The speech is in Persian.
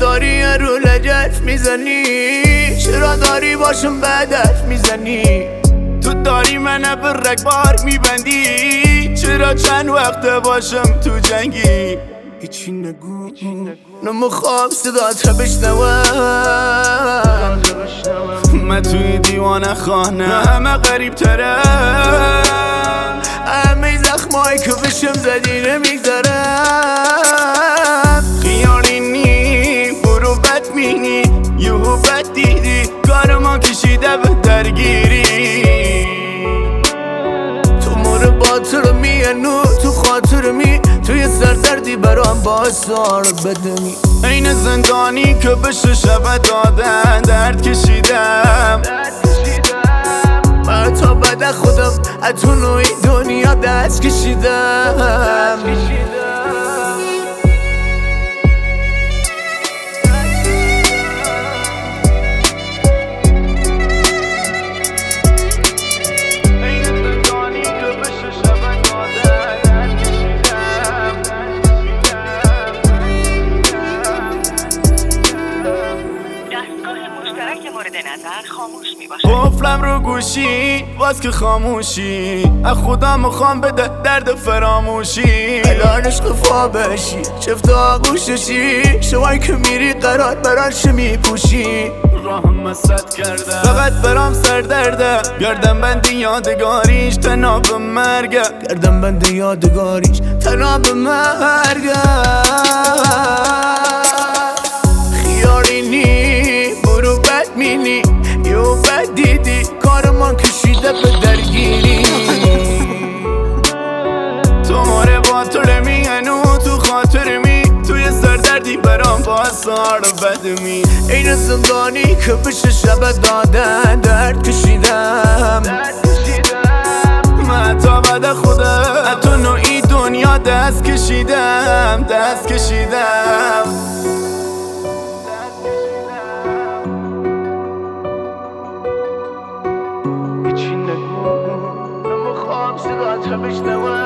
داری رو لجف میزنی؟ چرا داری باشم بدف میزنی؟ تو داری منو به رگبار میبندی؟ چرا چند وقت باشم تو جنگی؟ هیچی نگو نمیخوام صدات بشنوم من توی دیوانه خانه همه غریب ترم همه زخمایی که بشم زدی نمیگذارم خیالی نی برو بد مینی یهو بد دیدی کار ما کشیده به درگیری تو مور باطر میانو تو خاطر می توی سردردی برام باسار بدمی این زندانی که بشه شب دادن درد کشیدم من تا بعد خودم اتو نوعی دنیا دست کشیدم قفلم رو گوشی باز که خاموشی از خدا میخوام بده درد فراموشی الان عشق فا بشی چفت آغوششی شوایی که میری قرار براش میپوشی راهم مسد کردم فقط برام سر درده گردم بندی یادگاریش تناب مرگه گردم بندی یادگاریش تناب مرگه خیاری نی برو بد مینی یو بد دیدی کار من کشیده به درگیری تو ماره با تو رمیانو تو خاطر می توی سردردی برام باسار بدمی این زندانی که بشه شب دادن درد کشیدم من تا بعد خودم تو نوعی دنیا دست کشیدم هیچی نگو نمیخوام صدات بشنوم